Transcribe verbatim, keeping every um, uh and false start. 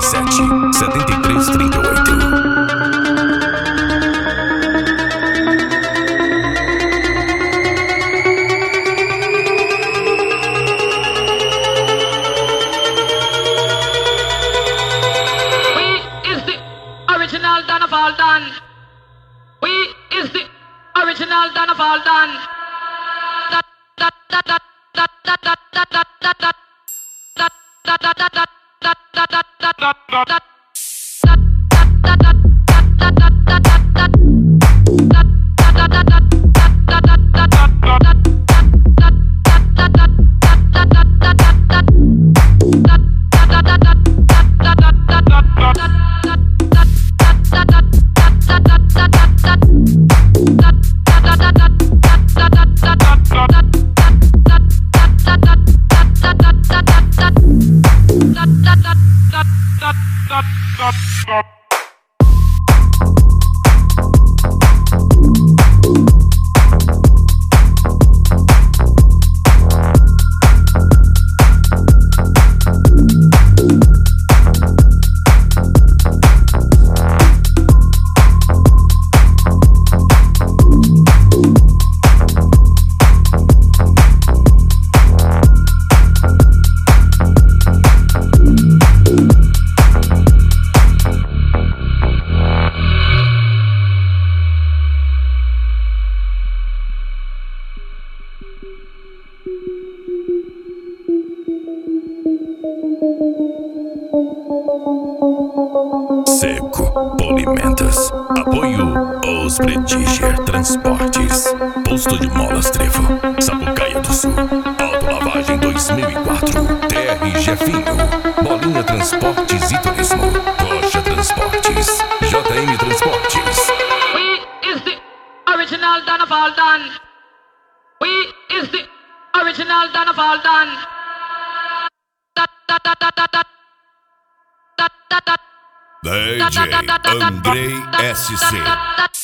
sete, setenta e três, trinta e oito. Original Donna Faldan. We is the original Donna Faldan. Da da da da da da da da da da da da da da da da da da. Seco Polimentas. Apoio Os Prediger Transportes. Posto de Molas Trevo, Sapucaia do Sul. Autolavagem dois mil e quatro. T R Jefinho. Bolinha Transportes e Turismo. Rocha Transportes. J M Transportes. We is the original Donna Faldan. We is the original Donna Faldan. Da da da da da da da da da. D J Andrei S C.